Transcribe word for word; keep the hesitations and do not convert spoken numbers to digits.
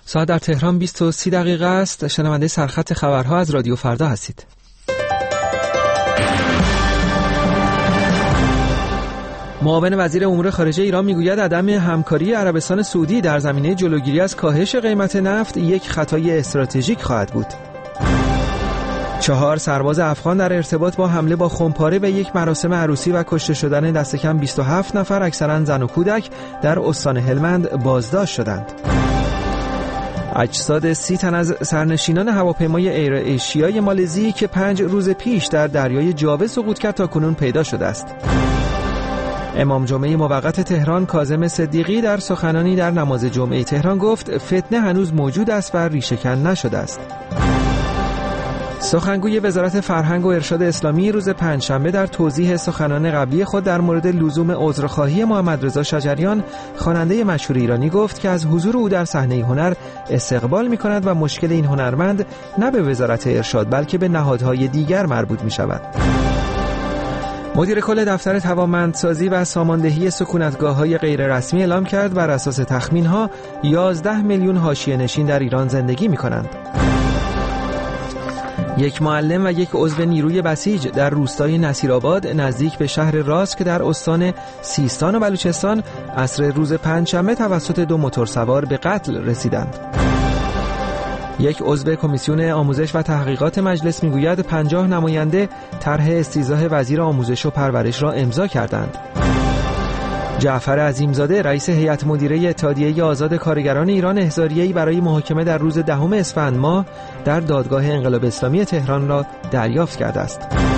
ساعت در تهران بیست و سی دقیقه است. شنونده سرخط خبرها از رادیو فردا هستید. معاون وزیر امور خارجه ایران میگوید عدم همکاری عربستان سعودی در زمینه جلوگیری از کاهش قیمت نفت یک خطای استراتژیک خواهد بود. چهار سرباز افغان در ارتباط با حمله با خمپاره و یک مراسم عروسی و کشته شدن دست کم بیست و هفت نفر اکثرا زن و کودک در استان هلمند بازداشت شدند. اجساد سی تن از سرنشینان هواپیمای ایر ایشیای مالزی که پنج روز پیش در دریای جاوه سقوط کرد تاکنون پیدا شده است. امام جمعه موقت تهران کاظم صدیقی در سخنانی در نماز جمعه تهران گفت فتنه هنوز موجود است و ریشه‌کن نشده است. سخنگوی وزارت فرهنگ و ارشاد اسلامی روز پنجشنبه در توضیح سخنان قبلی خود در مورد لزوم عذرخواهی محمد رضا شجریان خواننده مشهور ایرانی گفت که از حضور او در صحنه هنر استقبال می‌کند و مشکل این هنرمند نه به وزارت ارشاد بلکه به نهادهای دیگر مربوط می‌شود. مدیر کل دفتر توانمندسازی و ساماندهی سکونتگاه‌های غیررسمی اعلام کرد بر اساس تخمین‌ها یازده میلیون حاشیه‌نشین در ایران زندگی می‌کنند. یک معلم و یک عضو نیروی بسیج در روستای نصیرآباد نزدیک به شهر راسک در استان سیستان و بلوچستان عصر روز پنجشنبه توسط دو موتورسوار به قتل رسیدند. یک عضو کمیسیون آموزش و تحقیقات مجلس میگوید پنجاه نماینده طرح استیضاح وزیر آموزش و پرورش را امضا کردند. جعفر عظیمزاده رئیس هیئت مدیره اتحادیه آزاد کارگران ایران احضاریه‌ای برای محاکمه در روز دهم اسفند ماه در دادگاه انقلاب اسلامی تهران را دریافت کرده است.